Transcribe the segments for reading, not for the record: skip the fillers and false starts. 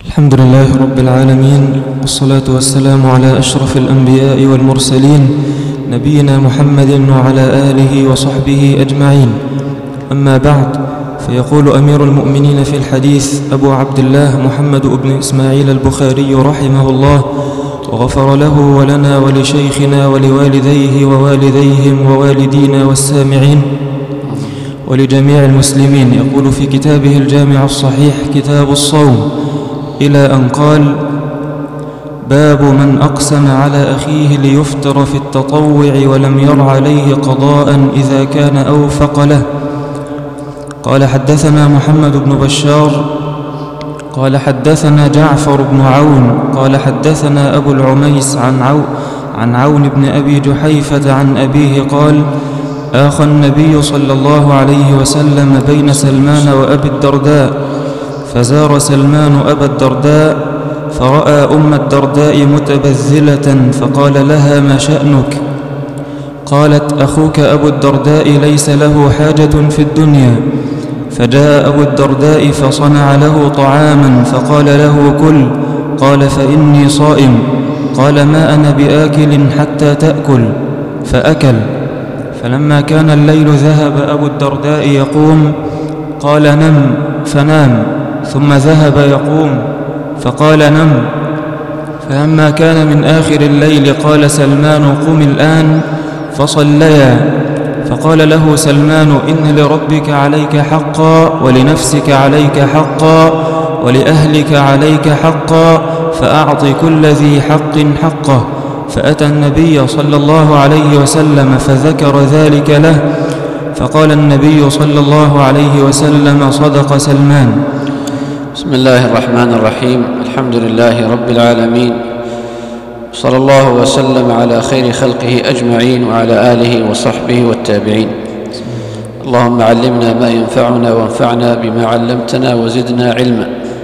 الحمد لله رب العالمين، والصلاة والسلام على أشرف الأنبياء والمرسلين نبينا محمد وعلى آله وصحبه أجمعين. أما بعد، فيقول أمير المؤمنين في الحديث أبو عبد الله محمد بن إسماعيل البخاري رحمه الله وغفر له ولنا ولشيخنا ولوالديه ووالديهم ووالدينا والسامعين ولجميع المسلمين، يقول في كتابه الجامع الصحيح كتاب الصوم إلى أن قال: باب من أقسم على أخيه ليفطر في التطوع ولم ير عليه قضاء إذا كان أوفق له. قال: حدثنا محمد بن بشار قال: حدثنا جعفر بن عون قال: حدثنا أبو العميس عن عون بن أبي جحيفة عن أبيه قال: آخى النبي صلى الله عليه وسلم بين سلمان وأبي الدرداء، فزار سلمان أبا الدرداء فرأى أم الدرداء متبذلة فقال لها: ما شأنك؟ قالت: أخوك أبو الدرداء ليس له حاجة في الدنيا. فجاء أبو الدرداء فصنع له طعاما فقال له: كل. قال: فإني صائم. قال: ما أنا بآكل حتى تأكل. فأكل. فلما كان الليل ذهب أبو الدرداء يقوم، قال: نم. فنام. ثم ذهب يقوم فقال: نم. فلما كان من آخر الليل قال سلمان: قم الآن. فصليا. فقال له سلمان: إن لربك عليك حقا، ولنفسك عليك حقا، ولأهلك عليك حقا، فأعط كل ذي حق حقه. فأتى النبي صلى الله عليه وسلم فذكر ذلك له، فقال النبي صلى الله عليه وسلم: صدق سلمان. بسم الله الرحمن الرحيم. الحمد لله رب العالمين، صلى الله وسلم على خير خلقه أجمعين وعلى آله وصحبه والتابعين. اللهم علمنا ما ينفعنا وانفعنا بما علمتنا وزدنا علما.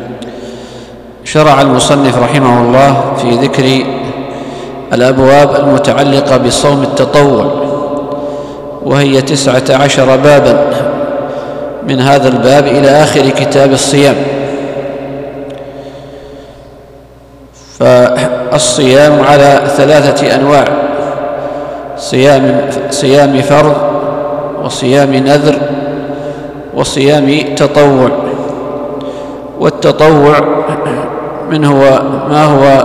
شرع المصنف رحمه الله في ذكر الأبواب المتعلقة بصوم التطوع، وهي 19 بابا من هذا الباب إلى آخر كتاب الصيام. فالصيام على 3 أنواع: صيام فرض، وصيام نذر، وصيام تطوع. والتطوع منه ما هو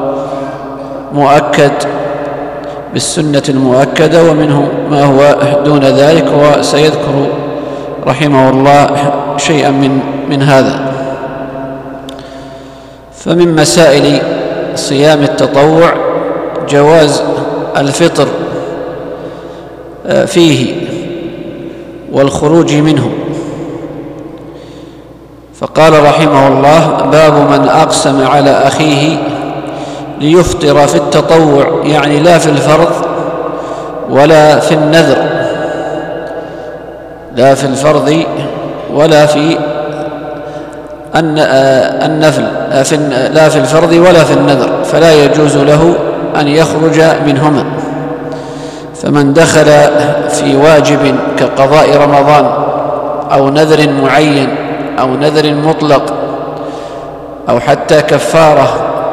مؤكد بالسنة المؤكدة، ومنه ما هو دون ذلك، وسيذكر رحمه الله شيئا من هذا. فمن مسائل صيام التطوع جواز الفطر فيه والخروج منه. فقال رحمه الله: باب من أقسم على أخيه ليفطر في التطوع، يعني لا في الفرض ولا في النذر، لا في الفرض ولا في النفل، لا في الفرض ولا في النذر، فلا يجوز له أن يخرج منهما. فمن دخل في واجب كقضاء رمضان أو نذر معين أو نذر مطلق أو حتى كفارة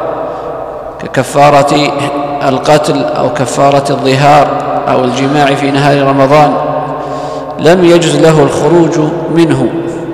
ككفارة القتل أو كفارة الظهار أو الجماع في نهار رمضان، لم يجز له الخروج منه.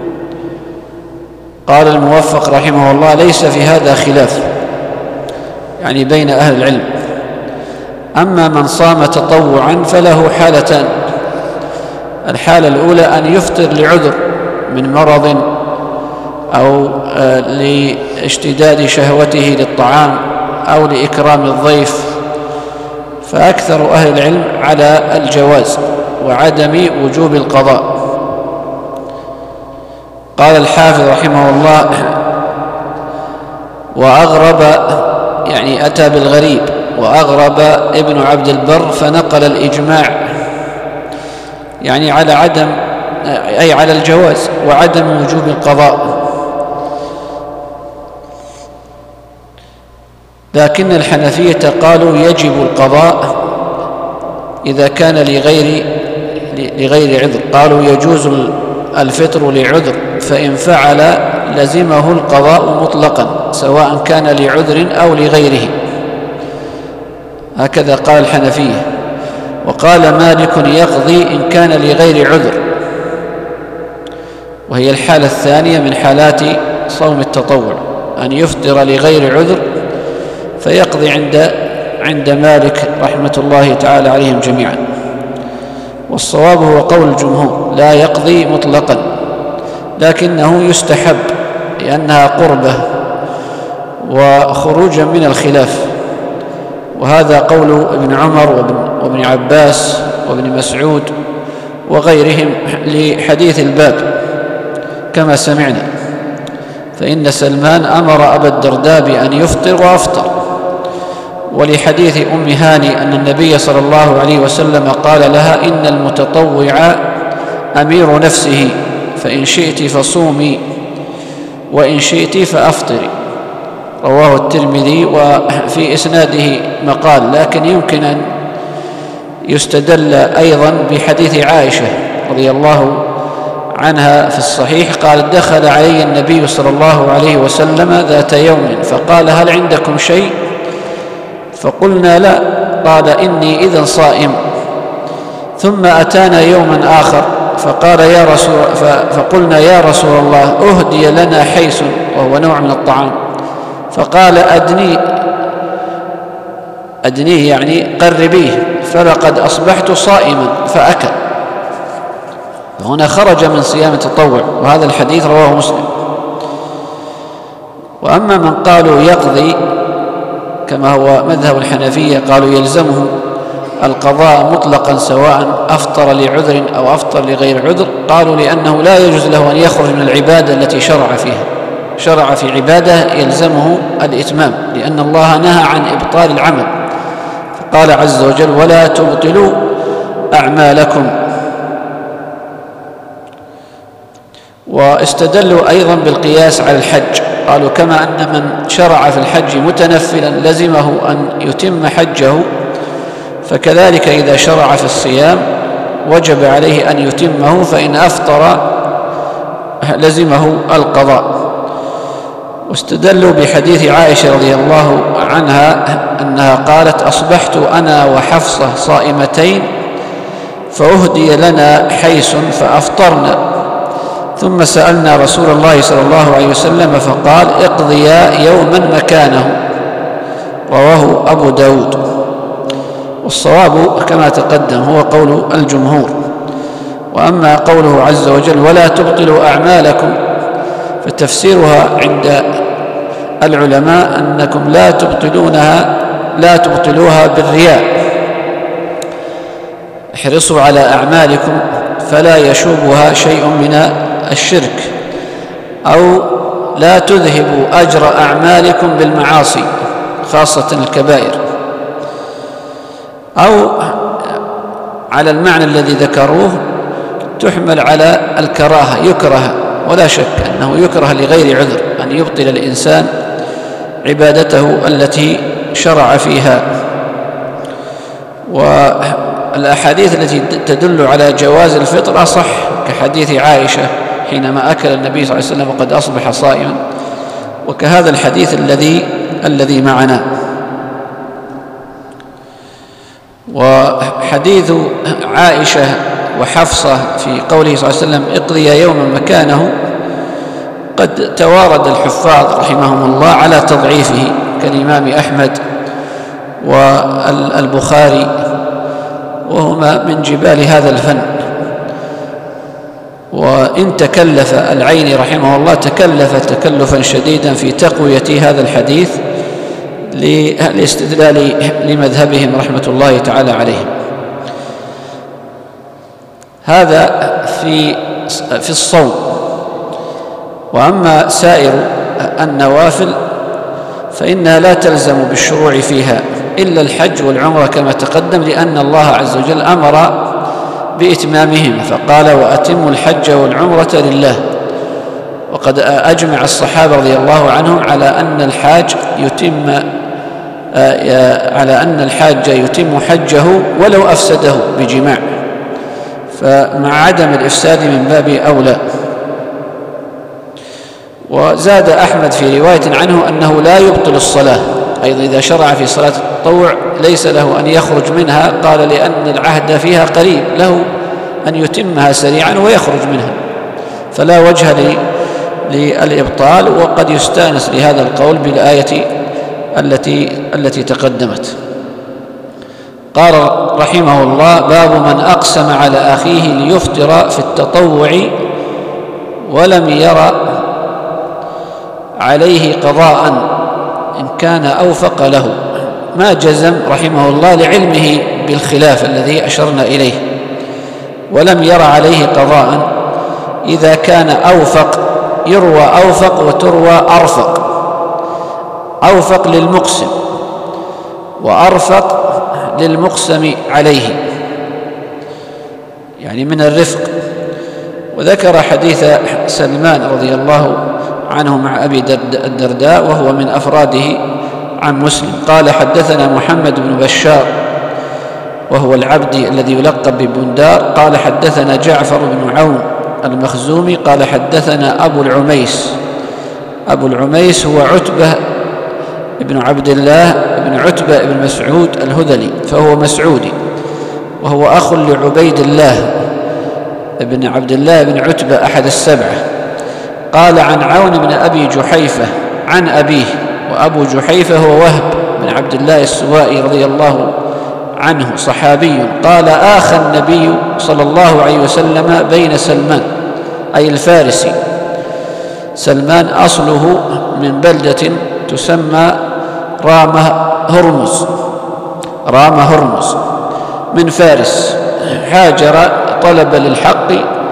قال الموفق رحمه الله: ليس في هذا خلاف، يعني بين أهل العلم. أما من صام تطوعا فله حالتان: الحالة الأولى أن يفطر لعذر من مرض أو لاشتداد شهوته للطعام أو لإكرام الضيف، فأكثر أهل العلم على الجواز وعدم وجوب القضاء. قال الحافظ رحمه الله: وأغرب، يعني أتى بالغريب، وأغرب ابن عبد البر فنقل الإجماع، يعني على عدم، أي على الجواز وعدم وجوب القضاء. لكن الحنفية قالوا يجب القضاء إذا كان لغير عذر. قالوا يجوز الفطر لعذر، فإن فعل لزمه القضاء مطلقا سواء كان لعذر أو لغيره. هكذا قال الحنفية. وقال مالك يقضي إن كان لغير عذر، وهي الحالة الثانية من حالات صوم التطوع، أن يفطر لغير عذر فيقضي عند مالك رحمة الله تعالى عليهم جميعا. والصواب هو قول الجمهور لا يقضي مطلقا، لكنه يستحب لأنها قربة وخروجا من الخلاف، وهذا قول ابن عمر وابن عباس وابن مسعود وغيرهم لحديث الباب كما سمعنا. فإن سلمان أمر أبا الدرداء بأن يفطر وأفطر، ولحديث أم هاني أن النبي صلى الله عليه وسلم قال لها إن المتطوع أمير نفسه، فإن شئت فصومي وإن شئت فأفطري. رواه الترمذي، وفي إسناده مقال، لكن يمكن أن يستدل أيضا بحديث عائشة رضي الله عنها في الصحيح قال دخل علي النبي صلى الله عليه وسلم ذات يوم فقال هل عندكم شيء؟ فقلنا لا، قال إني إذن صائم. ثم أتانا يوما آخر فقلنا يا رسول الله أهدي لنا حيس، وهو نوع من الطعام، فقال أدنيه يعني قربيه، فلقد أصبحت صائما فأكل. هنا خرج من صيام التطوع، وهذا الحديث رواه مسلم. وأما من قالوا يقضي كما هو مذهب الحنفية، قالوا يلزمه القضاء مطلقا سواء أفطر لعذر أو أفطر لغير عذر، قالوا لأنه لا يجوز له أن يخرج من العبادة التي شرع في عبادة يلزمه الإتمام، لأن الله نهى عن إبطال العمل، فقال عز وجل ولا تبطلوا أعمالكم. واستدلوا أيضا بالقياس على الحج، قالوا كما أن من شرع في الحج متنفلا لزمه أن يتم حجه، فكذلك إذا شرع في الصيام وجب عليه أن يتمه، فإن أفطر لزمه القضاء. واستدلوا بحديث عائشة رضي الله عنها أنها قالت أصبحت أنا وحفصة صائمتين فأهدي لنا حيس فأفطرنا، ثم سألنا رسول الله صلى الله عليه وسلم فقال اقضيا يوما مكانه. رواه أبو داود. والصواب كما تقدم هو قول الجمهور. وأما قوله عز وجل ولا تبطلوا أعمالكم، فتفسيرها عند العلماء أنكم لا تبطلوها بالرياء، احرصوا على أعمالكم فلا يشوبها شيء من الشرك، أو لا تذهبوا أجر أعمالكم بالمعاصي خاصة الكبائر، أو على المعنى الذي ذكروه تحمل على الكراهة، يكره، ولا شك أنه يكره لغير عذر أن يبطل الإنسان عبادته التي شرع فيها. والأحاديث التي تدل على جواز الفطر أصح، كحديث عائشة حينما أكل النبي صلى الله عليه وسلم وقد أصبح صائما، وكهذا الحديث الذي معنا. وحديث عائشة وحفصة في قوله صلى الله عليه وسلم اقضي يوما مكانه قد توارد الحفاظ رحمهم الله على تضعيفه، كالإمام أحمد والبخاري، وهما من جبال هذا الفن. وإن تكلف العيني رحمه الله تكلفا شديدا في تقوية هذا الحديث للاستدلال لمذهبهم رحمة الله تعالى عليهم. هذا في الصوم. وأما سائر النوافل فإنها لا تلزم بالشروع فيها إلا الحج والعمرة كما تقدم، لأن الله عز وجل أمر بإتمامهم فقال وأتموا الحج والعمرة لله. وقد أجمع الصحابة رضي الله عنهم على أن الحاج يتم حجه ولو أفسده بجماع، فمع عدم الإفساد من باب أولى. وزاد أحمد في رواية عنه أنه لا يبطل الصلاة، أيضا إذا شرع في صلاة التطوع ليس له أن يخرج منها، قال لأن العهد فيها قريب، له أن يتمها سريعا ويخرج منها، فلا وجه للإبطال. وقد يستانس لهذا القول بالآية التي تقدمت. قال رحمه الله: باب من أقسم على أخيه ليفطر في التطوع ولم ير عليه قضاء إن كان أوفق له. ما جزم رحمه الله لعلمه بالخلاف الذي أشرنا إليه، ولم ير عليه قضاء. إذا كان أوفق يروى أوفق وتروى أرفق، أوفق للمقسم وأرفق للمقسم عليه، يعني من الرفق. وذكر حديث سلمان رضي الله عنه مع أبي الدرداء وهو من أفراده عن مسلم. قال: حدثنا محمد بن بشار وهو العبدي الذي يلقب ببندار. قال: حدثنا جعفر بن عون المخزومي. قال: حدثنا أبو العميس. أبو العميس هو عتبة بن عبد الله بن عتبة بن مسعود الهذلي، فهو مسعودي، وهو أخ لعبيد الله بن عبد الله بن عتبة أحد السبعة. قال: عن عون بن أبي جحيفة عن أبيه، وأبو جحيفة هو وهب بن عبد الله السوائي رضي الله عنه، صحابي. قال: آخى النبي صلى الله عليه وسلم بين سلمان، أي الفارسي. سلمان أصله من بلدة تسمى رامة هرمز من فارس، هاجر طلب للحق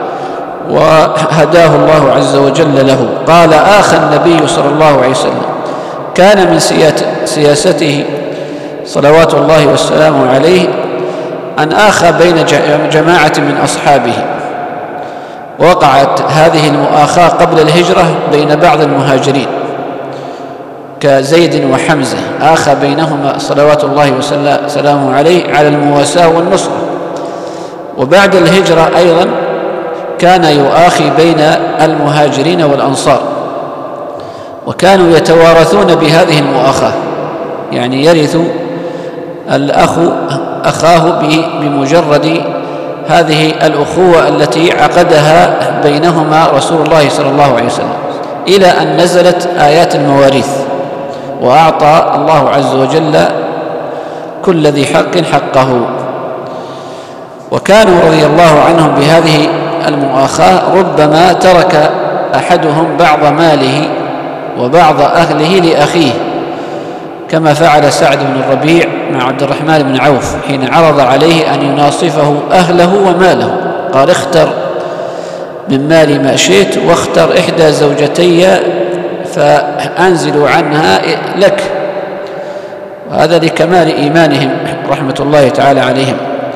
وهداه الله عز وجل له. قال: آخى النبي صلى الله عليه وسلم، كان من سياسته صلوات الله والسلام عليه أن آخى بين جماعة من أصحابه. وقعت هذه المؤاخاة قبل الهجرة بين بعض المهاجرين كزيد وحمزة، آخى بينهما صلوات الله وسلامه عليه على المواساة والنصرة. وبعد الهجرة أيضا كان يؤاخي بين المهاجرين والأنصار، وكانوا يتوارثون بهذه المؤاخاة، يعني يرث الأخ أخاه بمجرد هذه الأخوة التي عقدها بينهما رسول الله صلى الله عليه وسلم، إلى أن نزلت آيات المواريث وأعطى الله عز وجل كل ذي حق حقه. وكانوا رضي الله عنهم بهذه المؤاخاة ربما ترك أحدهم بعض ماله وبعض أهله لأخيه، كما فعل سعد بن الربيع مع عبد الرحمن بن عوف حين عرض عليه أن يناصفه أهله وماله. قال: اختر من مالي ما شئت، واختر إحدى زوجتي فأنزل عنها لك. وهذا لكمال إيمانهم رحمة الله تعالى عليهم.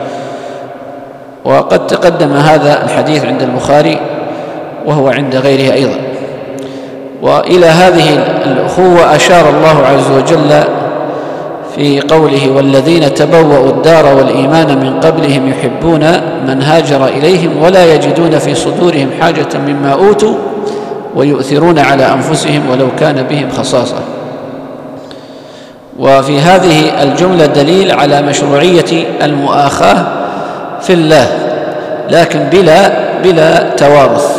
وقد تقدم هذا الحديث عند البخاري وهو عند غيره أيضا. وإلى هذه الأخوة أشار الله عز وجل في قوله: والذين تبوأوا الدار والإيمان من قبلهم يحبون من هاجر إليهم ولا يجدون في صدورهم حاجة مما أوتوا ويؤثرون على أنفسهم ولو كان بهم خصاصة. وفي هذه الجملة دليل على مشروعية المؤاخاة في الله، لكن بلا توارث.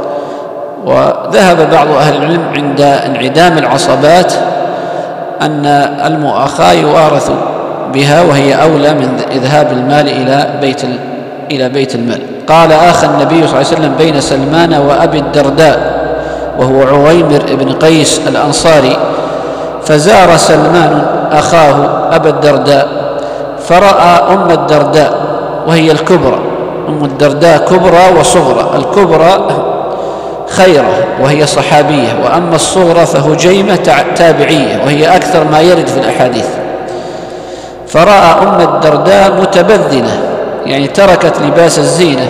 وذهب بعض أهل العلم عند انعدام العصبات أن المؤاخاة يوارث بها، وهي أولى من إذهاب المال إلى بيت المال. قال: آخى النبي صلى الله عليه وسلم بين سلمان وأبي الدرداء وهو عويمر بن قيس الأنصاري، فزار سلمان أخاه أبا الدرداء فرأى أم الدرداء وهي الكبرى. أم الدرداء كبرى وصغرى، الكبرى خيرة وهي صحابية، وأما الصغرى فهجيمة تابعية وهي أكثر ما يرد في الأحاديث. فرأى أم الدرداء متبذلة، يعني تركت لباس الزينة،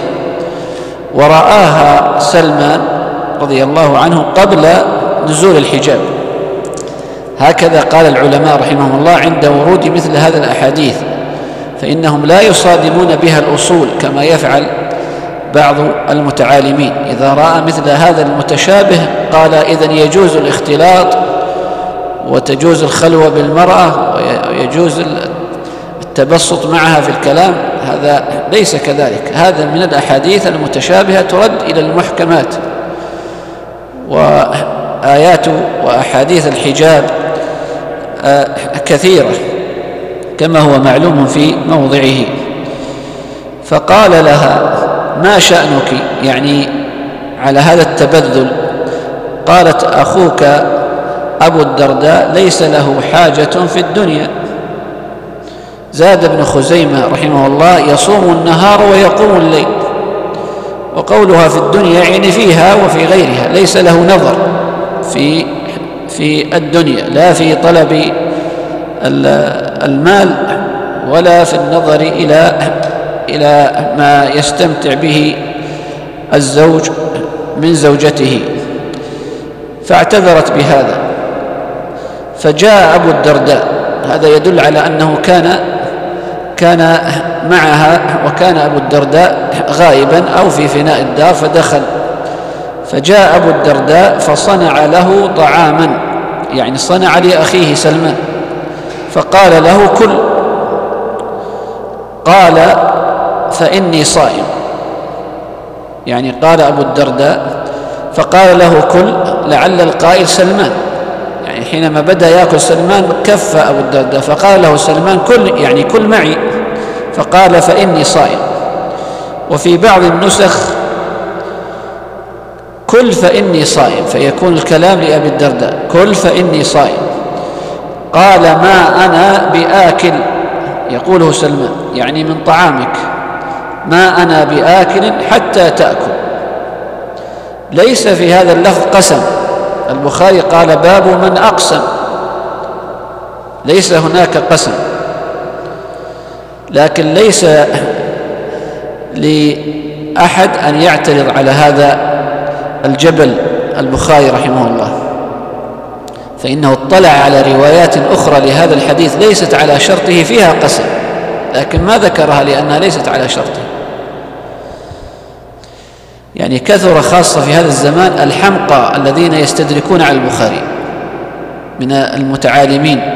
ورآها سلمان رضي الله عنه قبل نزول الحجاب. هكذا قال العلماء رحمهم الله عند ورود مثل هذا الأحاديث، فإنهم لا يصادمون بها الأصول كما يفعل بعض المتعالمين إذا رأى مثل هذا المتشابه قال إذن يجوز الاختلاط وتجوز الخلوة بالمرأة ويجوز التبسط معها في الكلام. هذا ليس كذلك، هذا من الأحاديث المتشابهة ترد إلى المحكمات. وآيات وأحاديث الحجاب كثيرة كما هو معلوم في موضعه. فقال لها: ما شأنك؟ يعني على هذا التبذل. قالت: أخوك أبو الدرداء ليس له حاجة في الدنيا. زاد ابن خزيمة رحمه الله: يصوم النهار ويقوم الليل. وقولها في الدنيا يعني فيها وفي غيرها، ليس له نظر في الدنيا، لا في طلب المال ولا في النظر إلى ما يستمتع به الزوج من زوجته. فاعتذرت بهذا. فجاء أبو الدرداء، هذا يدل على أنه كان معها، وكان أبو الدرداء غائبا أو في فناء الدار، فدخل. فجاء أبو الدرداء فصنع له طعاما، يعني صنع لأخيه سلمان، فقال له: كل. قال: فإني صائم. يعني قال أبو الدرداء فقال له: كل، لعل القائل سلمان، يعني حينما بدأ يأكل سلمان كف أبو الدرداء، فقال له سلمان: كل، يعني كل معي. فقال: فإني صائم. وفي بعض النسخ: كل فإني صائم، فيكون الكلام لأبي الدرداء: كل فإني صائم. قال: ما أنا بآكل، يقوله سلمان، يعني من طعامك، ما أنا بآكل حتى تأكل. ليس في هذا اللفظ قسم. البخاري قال: باب من أقسم، ليس هناك قسم. لكن ليس لأحد أن يعترض على هذا الجبل البخاري رحمه الله، فإنه اطلع على روايات أخرى لهذا الحديث ليست على شرطه فيها قسم، لكن ما ذكرها لأنها ليست على شرطه. يعني كثر خاصة في هذا الزمان الحمقى الذين يستدركون على البخاري من المتعالمين،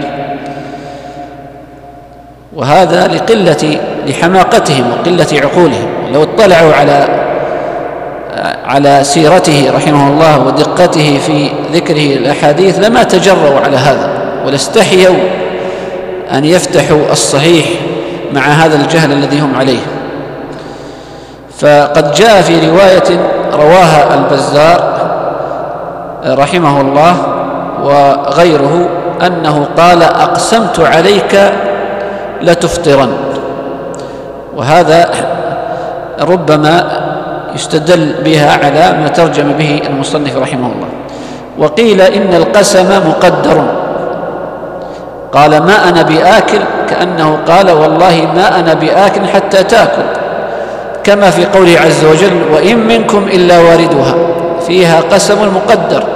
وهذا لحماقتهم وقلة عقولهم. لو اطلعوا على سيرته رحمه الله ودقته في ذكره الأحاديث لما تجرؤوا على هذا، ولا استحيوا أن يفتحوا الصحيح مع هذا الجهل الذي هم عليه. فقد جاء في رواية رواها البزار رحمه الله وغيره أنه قال: أقسمت عليك لتفطرن. وهذا ربما يستدل بها على ما ترجم به المصنف رحمه الله. وقيل إن القسم مقدر. قال: ما أنا بآكل، كأنه قال: والله ما أنا بآكل حتى تأكل، كما في قوله عز وجل: وإن منكم إلا واردها. فيها قسم مقدر،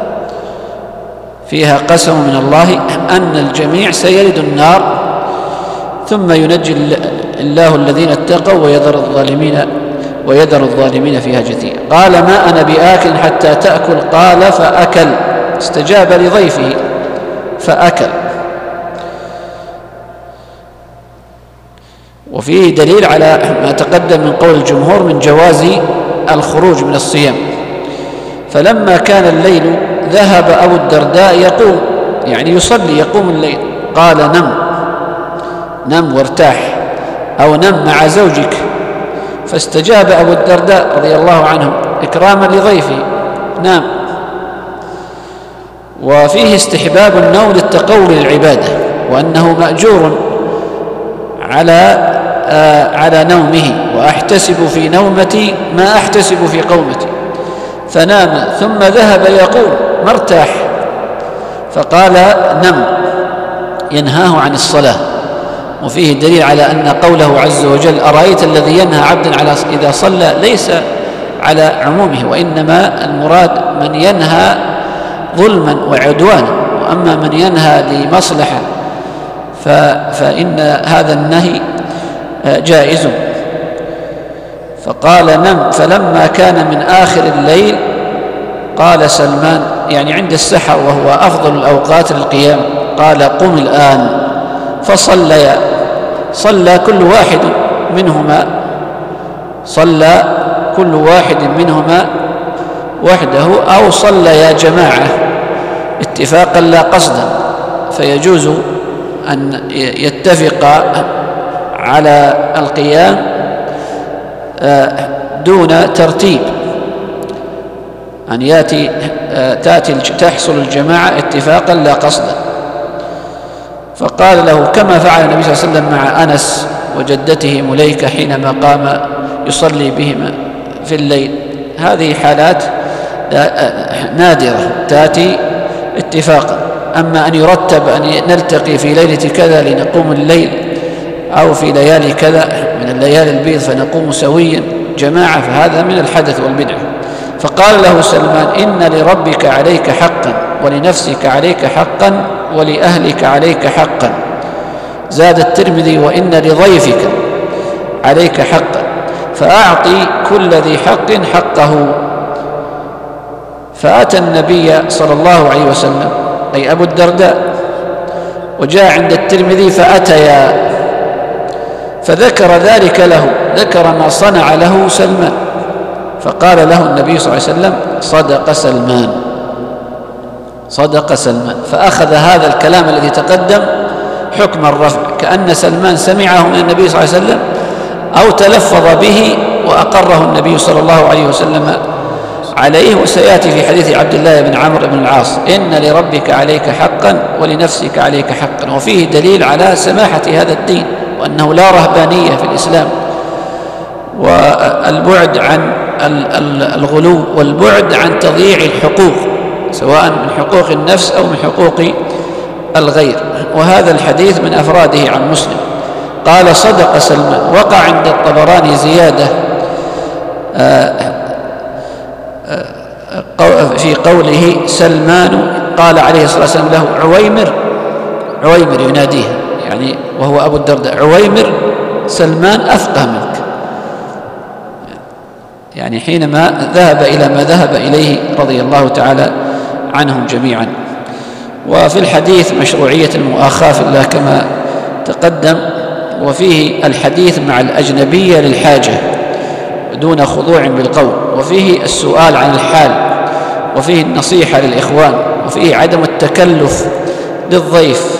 فيها قسم من الله أن الجميع سيرد النار، ثم ينجي الله الذين اتقوا ويذر الظالمين فيها جثيا. قال: ما أنا بآكل حتى تأكل. قال: فأكل، استجاب لضيفه فأكل. وفيه دليل على ما تقدم من قول الجمهور من جواز الخروج من الصيام. فلما كان الليل ذهب أبو الدرداء يقوم، يعني يصلي، يقوم الليل. قال: نم وارتاح، أو نم مع زوجك. فاستجاب أبو الدرداء رضي الله عنه إكراما لضيفه، نام. وفيه استحباب النوم للتقوي للعبادة، وأنه مأجور على نومه. وأحتسب في نومتي ما أحتسب في قومتي. فنام ثم ذهب يقوم مرتاح، فقال: نم، ينهاه عن الصلاة. وفيه دليل على أن قوله عز وجل: أرأيت الذي ينهى عبدا إذا صلى، ليس على عمومه، وإنما المراد من ينهى ظلما وعدوانا. وأما من ينهى لمصلحة فإن هذا النهي جائز. فقال نم. فلما كان من آخر الليل قال سلمان، يعني عند السحر وهو أفضل الأوقات للقيام، قال قم الآن. فصليا، صلى كل واحد منهما وحده أو صليا جماعة اتفاقا لا قصدا، فيجوز أن يتفق على القيام دون ترتيب، أن تحصل الجماعة اتفاقا لا قصدا. فقال له كما فعل النبي صلى الله عليه وسلم مع أنس وجدته مليكة حينما قام يصلي بهما في الليل. هذه حالات نادرة تأتي اتفاقا. أما أن يرتب أن نلتقي في ليلة كذا لنقوم الليل، أو في ليالي كذا من الليالي البيض فنقوم سويا جماعة، فهذا من الحدث والبدعة. فقال له سلمان إن لربك عليك حقا، ولنفسك عليك حقا، ولأهلك عليك حقا. زاد الترمذي وإن لضيفك عليك حقا، فأعطي كل ذي حق حقه. فأتى النبي صلى الله عليه وسلم، أي أبو الدرداء، وجاء عند الترمذي فأتيا، فذكر ذلك له، ذكر ما صنع له سلمان، فقال له النبي صلى الله عليه وسلم صدق سلمان، صدق سلمان. فأخذ هذا الكلام الذي تقدم حكم الرفع، كأن سلمان سمعه من النبي صلى الله عليه وسلم أو تلفظ به وأقره النبي صلى الله عليه وسلم عليه. وسيأتي في حديث عبد الله بن عمرو بن العاص إن لربك عليك حقا ولنفسك عليك حقا. وفيه دليل على سماحة هذا الدين، وأنه لا رهبانية في الإسلام، والبعد عن الغلو، والبعد عن تضييع الحقوق، سواء من حقوق النفس أو من حقوق الغير. وهذا الحديث من أفراده عن مسلم. قال صدق سلمان. وقع عند الطبراني زيادة في قوله سلمان، قال عليه الصلاة والسلام له عويمر يناديه، يعني وهو أبو الدرداء، عويمر سلمان أفقه منك، يعني حينما ذهب إلى ما ذهب إليه رضي الله تعالى عنهم جميعا. وفي الحديث مشروعية المؤاخاة في الله كما تقدم، وفيه الحديث مع الأجنبية للحاجة دون خضوع بالقول، وفيه السؤال عن الحال، وفيه النصيحة للإخوان، وفيه عدم التكلف للضيف،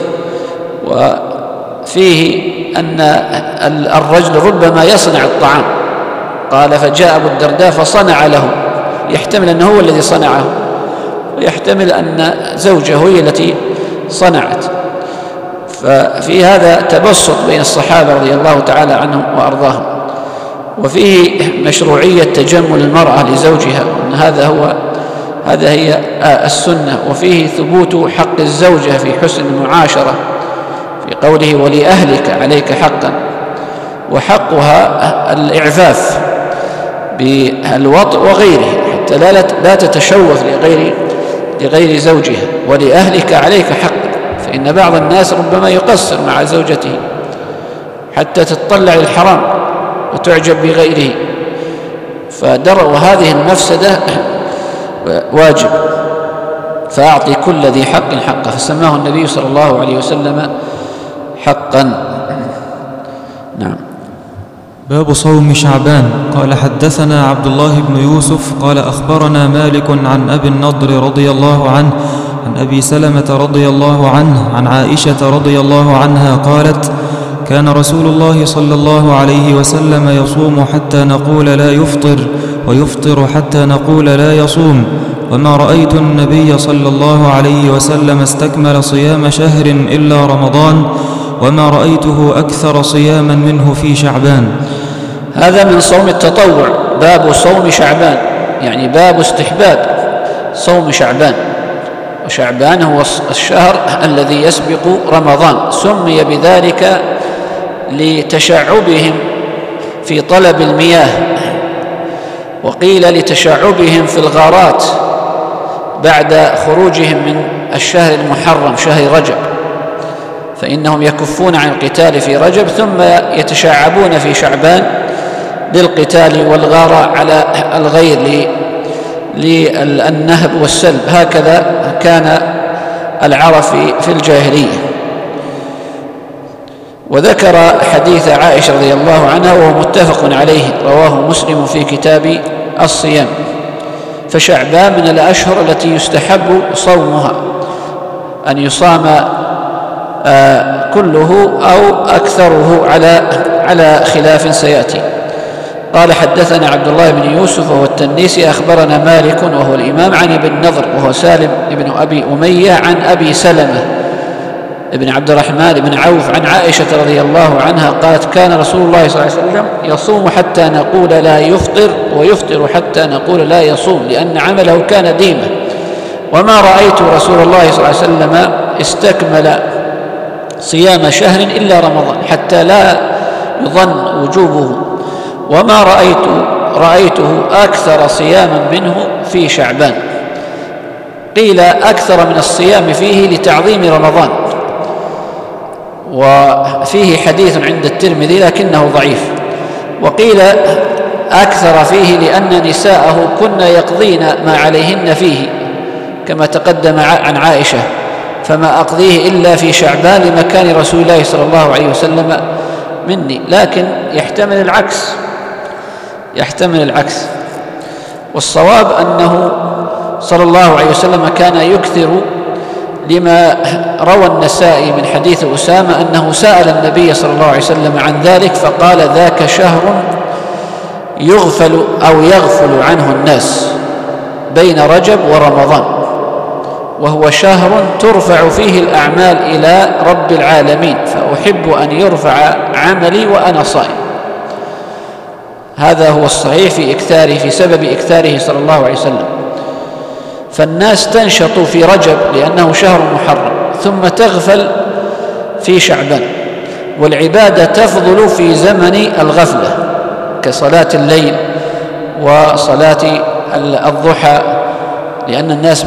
وفيه أن الرجل ربما يصنع الطعام. قال فجاء أبو الدرداء فصنع له، يحتمل أنه هو الذي صنعه، ويحتمل أن زوجه هي التي صنعت. ففي هذا تبسط بين الصحابة رضي الله تعالى عنهم وأرضاهم. وفيه مشروعية تجمل المرأة لزوجها، وأن هذا هي السنة. وفيه ثبوت حق الزوجة في حسن المعاشرة في قوله ولأهلك عليك حقا، وحقها الإعفاف بالوطء وغيره حتى لا تتشوف لغير زوجها. ولأهلك عليك حقا، فإن بعض الناس ربما يقصر مع زوجته حتى تطلع للحرام وتعجب بغيره، وهذه المفسدة واجب. فأعطي كل ذي حق حقه، فسماه النبي صلى الله عليه وسلم حقا. نعم. باب صوم شعبان. قال حدثنا عبد الله بن يوسف قال أخبرنا مالك عن أبي النضر رضي الله عنه عن أبي سلمة رضي الله عنه عن عائشة رضي الله عنها قالت كان رسول الله صلى الله عليه وسلم يصوم حتى نقول لا يفطر، ويفطر حتى نقول لا يصوم، وما رأيت النبي صلى الله عليه وسلم استكمل صيام شهر إلا رمضان، وما رأيته أكثر صياما منه في شعبان. هذا من صوم التطوع. باب صوم شعبان، يعني باب استحباب صوم شعبان. وشعبان هو الشهر الذي يسبق رمضان، سمي بذلك لتشعبهم في طلب المياه، وقيل لتشعبهم في الغارات بعد خروجهم من الشهر المحرم شهر رجب، فإنهم يكفون عن القتال في رجب ثم يتشعبون في شعبان بالقتال والغارة على الغير للنهب والسلب. هكذا كان العرب في الجاهلية. وذكر حديث عائشة رضي الله عنها وهو متفق عليه، رواه مسلم في كتاب الصيام. فشعبان من الأشهر التي يستحب صومها، أن يصام كله أو أكثره على خلاف سيأتي. قال حدثنا عبد الله بن يوسف وهو التنيسي أخبرنا مالك وهو الإمام عن ابن نضر وهو سالم بن أبي أمية عن أبي سلمة ابن عبد الرحمن بن عوف عن عائشة رضي الله عنها قالت كان رسول الله صلى الله عليه وسلم يصوم حتى نقول لا يفطر ويفطر حتى نقول لا يصوم، لأن عمله كان ديمة. وما رأيت رسول الله صلى الله عليه وسلم استكمل صيام شهر إلا رمضان حتى لا يظن وجوبه، وما رأيته أكثر صياما منه في شعبان. قيل أكثر من الصيام فيه لتعظيم رمضان، وفيه حديث عند الترمذي لكنه ضعيف. وقيل أكثر فيه لأن نساءه كن يقضين ما عليهن فيه كما تقدم عن عائشة، فما أقضيه إلا في شعبان لمكان رسول الله صلى الله عليه وسلم مني. لكن يحتمل العكس. والصواب أنه صلى الله عليه وسلم كان يكثر، لما روى النسائي من حديث أسامة أنه سأل النبي صلى الله عليه وسلم عن ذلك فقال ذاك شهر يغفل عنه الناس بين رجب ورمضان، وهو شهر ترفع فيه الأعمال إلى رب العالمين، فأحب أن يرفع عملي وأنا صائم. هذا هو الصحيح في سبب إكثاره صلى الله عليه وسلم. فالناس تنشط في رجب لأنه شهر محرم، ثم تغفل في شعبان، والعبادة تفضل في زمن الغفلة كصلاة الليل وصلاة الضحى، لأن الناس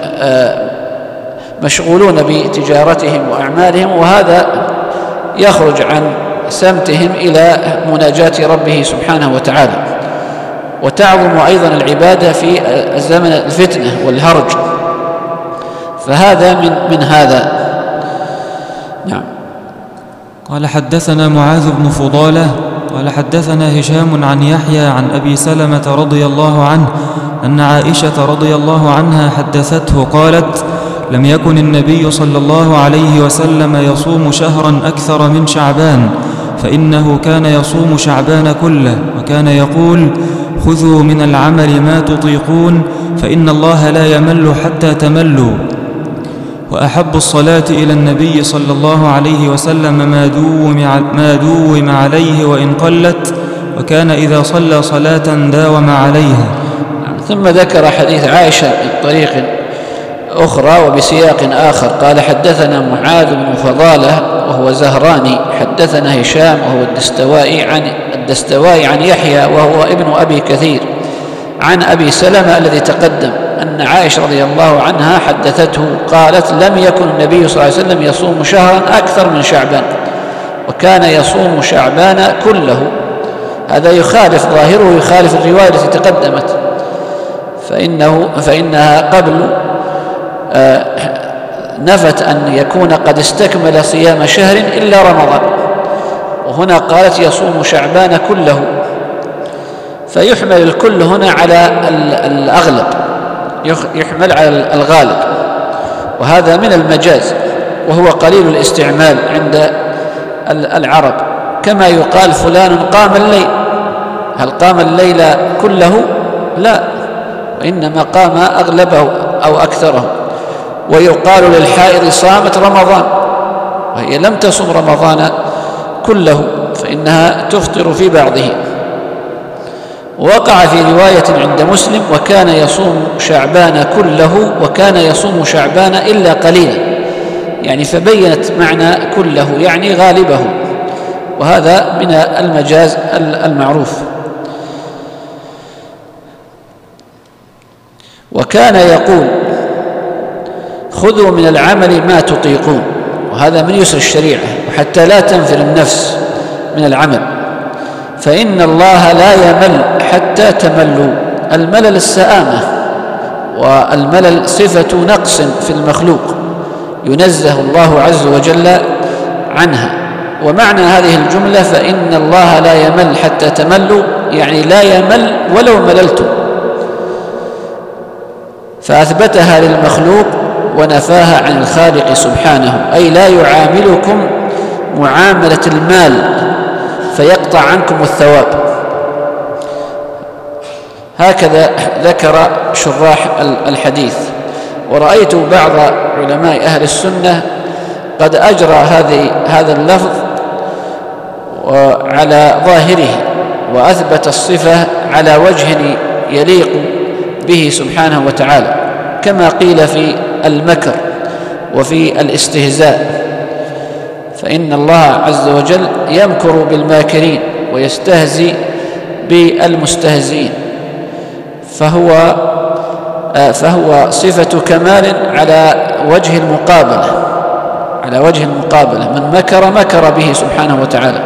مشغولون بتجارتهم وأعمالهم، وهذا يخرج عن سمتهم إلى مناجاة ربه سبحانه وتعالى. وتعظم أيضا العبادة في زمن الفتنة والهرج، فهذا من هذا. نعم. قال حدثنا معاذ بن فضالة قال حدثنا هشام عن يحيى عن أبي سلمة رضي الله عنه أن عائشة رضي الله عنها حدثته قالت لم يكن النبي صلى الله عليه وسلم يصوم شهرا أكثر من شعبان، فإنه كان يصوم شعبان كله، وكان يقول خذوا من العمل ما تطيقون فإن الله لا يمل حتى تملوا. وأحب الصلاة إلى النبي صلى الله عليه وسلم ما دوم عليه وإن قلت، وكان إذا صلى صلاة داوم عليها. ثم ذكر حديث عائشة بطريق أخرى وبسياق آخر. قال حدثنا معاذ بن فضالة وهو زهراني حدثنا هشام وهو الدستوائي عن يحيى وهو ابن أبي كثير عن أبي سلمة الذي تقدم أن عائشة رضي الله عنها حدثته قالت لم يكن النبي صلى الله عليه وسلم يصوم شهرا أكثر من شعبان، وكان يصوم شعبان كله. هذا يخالف ظاهره، يخالف الرواية التي تقدمت، فإنها قبل نفت أن يكون قد استكمل صيام شهر إلا رمضان، وهنا قالت يصوم شعبان كله، فيحمل الكل هنا على الأغلب، يحمل على الغالب، وهذا من المجاز وهو قليل الاستعمال عند العرب. كما يقال فلان قام الليل، هل قام الليل كله؟ لا، وإنما قام أغلبه أو أكثره. ويقال للحائض صامت رمضان، وهي لم تصم رمضان كله، فإنها تفطر في بعضه. وقع في رواية عند مسلم وكان يصوم شعبان كله، وكان يصوم شعبان إلا قليلا، يعني فبينت معنى كله يعني غالبه، وهذا من المجاز المعروف. وكان يقول خذوا من العمل ما تطيقون، وهذا من يسر الشريعة، وحتى لا تنفر النفس من العمل، فإن الله لا يمل حتى تملوا. الملل السآمة، والملل صفة نقص في المخلوق ينزه الله عز وجل عنها. ومعنى هذه الجملة فإن الله لا يمل حتى تملوا، يعني لا يمل ولو مللتم، فأثبتها للمخلوق ونفاها عن الخالق سبحانه، أي لا يعاملكم معاملة المال فيقطع عنكم الثواب. هكذا ذكر شراح الحديث. ورأيت بعض علماء أهل السنة قد أجرى هذا اللفظ على ظاهره وأثبت الصفة على وجه يليق به سبحانه وتعالى، كما قيل في المكر وفي الاستهزاء، فإن الله عز وجل يمكر بالماكرين ويستهزئ بالمستهزئين، فهو صفة كمال على وجه المقابلة. من مكر به سبحانه وتعالى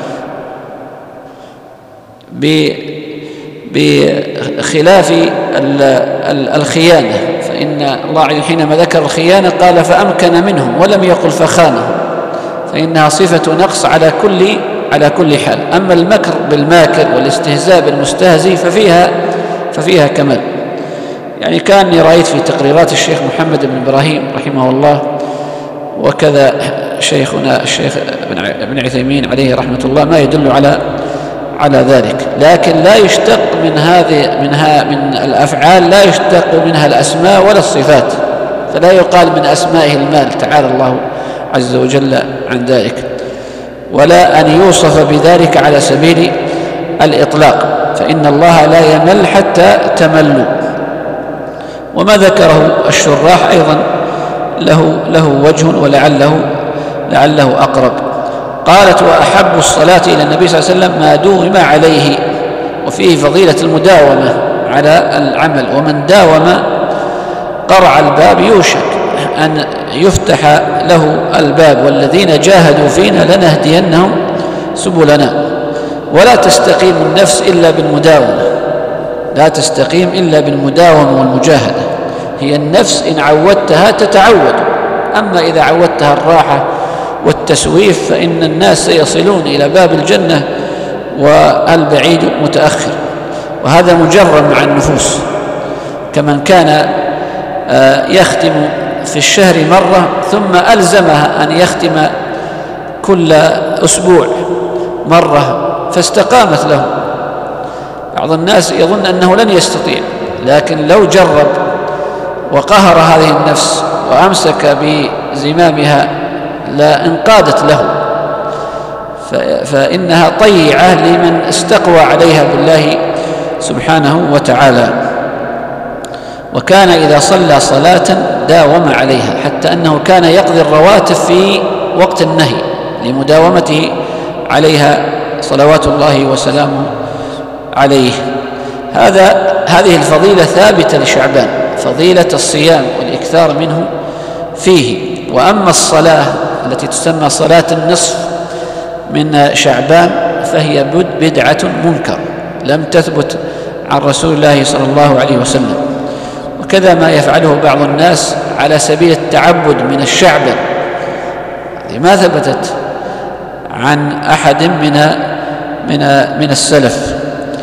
بخلاف الخيانة، فإن الله حينما ذكر الخيانة قال فأمكن منهم ولم يقل فخانهم، فإنها صفة نقص على كل حال. أما المكر بالماكر والاستهزاء بالمستهزئ ففيها كمال. يعني كأني رأيت في تقريرات الشيخ محمد بن إبراهيم رحمه الله، وكذا شيخنا الشيخ ابن عثيمين عليه رحمة الله، ما يدل على ذلك. لكن لا يشتق من الأفعال لا يشتق منها الأسماء ولا الصفات، فلا يقال من أسمائه المال، تعالى الله عز وجل عن ذلك، ولا أن يوصف بذلك على سبيل الإطلاق، فإن الله لا يمل حتى تملوا. وما ذكره الشراح أيضا له وجه ولعله أقرب. قالت وأحب الصلاة إلى النبي صلى الله عليه وسلم ما دوم عليه، وفيه فضيلة المداومة على العمل، ومن داوم قرع الباب يوشك أن يفتح له الباب، والذين جاهدوا فينا لنهدينهم سبلنا. ولا تستقيم النفس إلا بالمداومة، لا تستقيم إلا بالمداومة والمجاهدة. هي النفس إن عودتها تتعود، أما إذا عودتها الراحة والتسويف فإن الناس سيصلون إلى باب الجنة والبعيد متأخر. وهذا مجرم مع النفوس، كمن كان يختم في الشهر مرة ثم ألزمها أن يختم كل أسبوع مرة فاستقامت له. بعض الناس يظن أنه لن يستطيع، لكن لو جرب وقهر هذه النفس وأمسك بزمامها لا انقادت له، فإنها طيعة لمن استقوى عليها بالله سبحانه وتعالى. وكان إذا صلى صلاة داوم عليها، حتى أنه كان يقضي الرواتب في وقت النهي لمداومته عليها صلوات الله وسلامه عليه. هذه الفضيلة ثابتة لشعبان، فضيلة الصيام والإكثار منه فيه. وأما الصلاة التي تسمى صلاة النصف من شعبان فهي بدعة منكر لم تثبت عن رسول الله صلى الله عليه وسلم، وكذا ما يفعله بعض الناس على سبيل التعبد من الشعبان، ما ثبتت عن أحد من السلف.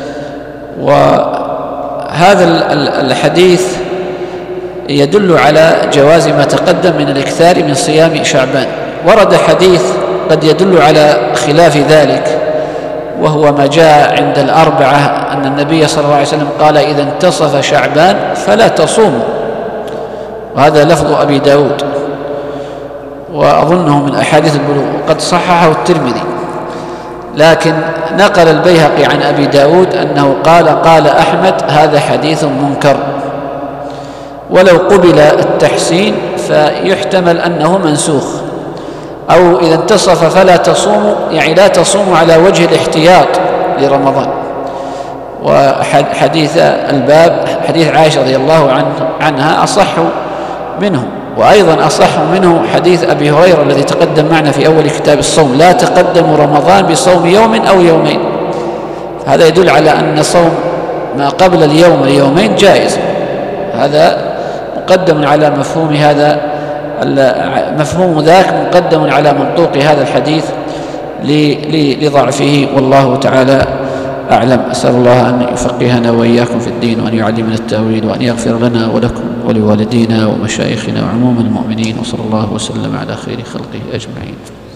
وهذا الحديث يدل على جواز ما تقدم من الإكثار من صيام شعبان. ورد حديث قد يدل على خلاف ذلك، وهو ما جاء عند الأربعة أن النبي صلى الله عليه وسلم قال إذا انتصف شعبان فلا تصوموا، وهذا لفظ أبي داود، وأظنه من أحاديث البلوغ، وقد صححه الترمذي. لكن نقل البيهقي عن أبي داود أنه قال أحمد هذا حديث منكر. ولو قبل التحسين فيحتمل أنه منسوخ، أو إذا انتصف فلا تصوموا، يعني لا تصوموا على وجه الاحتياط لرمضان. وحديث الباب حديث عائشة رضي الله عنها أصح منه، وأيضا أصح منه حديث أبي هريرة الذي تقدم معنا في أول كتاب الصوم: لا تقدموا رمضان بصوم يوم أو يومين. هذا يدل على أن صوم ما قبل اليوم اليومين جائز. هذا مقدم على مفهوم هذا، مفهوم ذاك مقدم على منطوق هذا الحديث لضعفه، والله تعالى أعلم. أسأل الله أن يفقهنا وإياكم في الدين، وأن يعلمنا التأويل، وأن يغفر لنا ولكم ولوالدينا ومشايخنا وعموم المؤمنين، وصلى الله وسلم على خير خلقه أجمعين.